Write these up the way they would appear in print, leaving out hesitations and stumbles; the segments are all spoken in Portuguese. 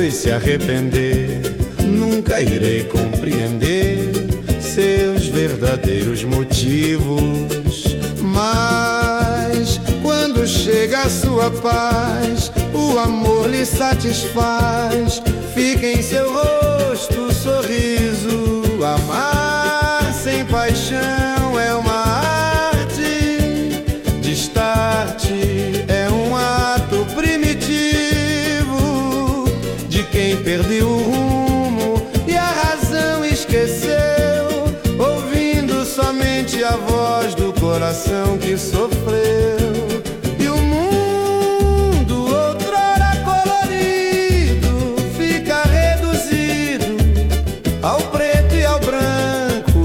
depois se arrepender. Nunca irei compreender seus verdadeiros motivos. Mas quando chega a sua paz, o amor lhe satisfaz. Fica em seu rosto sorriso. Amar sem paixão é uma arte. Destarte é um ato primitivo de quem perdeu o rumo e a razão esqueceu, ouvindo somente a voz do coração que sofreu. E o mundo, outrora colorido, fica reduzido ao preto e ao branco.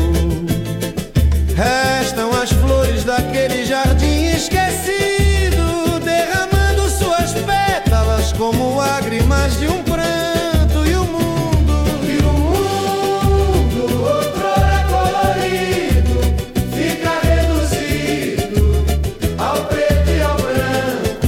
Restam as flores daquele jardim esquecido, derramando suas pétalas como lágrimas de um pranto. E o mundo, outrora colorido, fica reduzido ao preto e ao branco.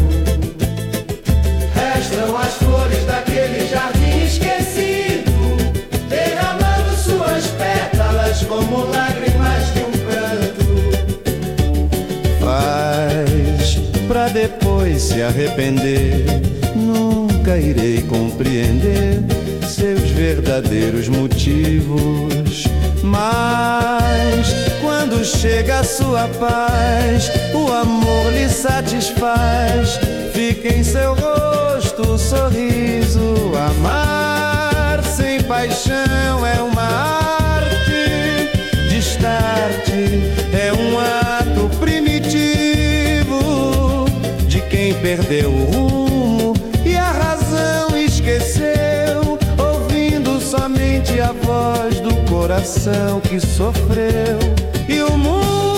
Restam as flores daquele jardim esquecido, derramando suas pétalas como lágrimas de um pranto. Faz pra depois se arrepender. Nunca irei compreender seus verdadeiros motivos. Mas quando chega a sua paz, o amor lhe satisfaz. Fica em seu rosto o sorriso. Amar sem paixão é uma arte. Destarte é um ato primitivo de quem perdeu o rumo e a razão esqueceu, ouvindo somente a voz do coração que sofreu. E o mundo,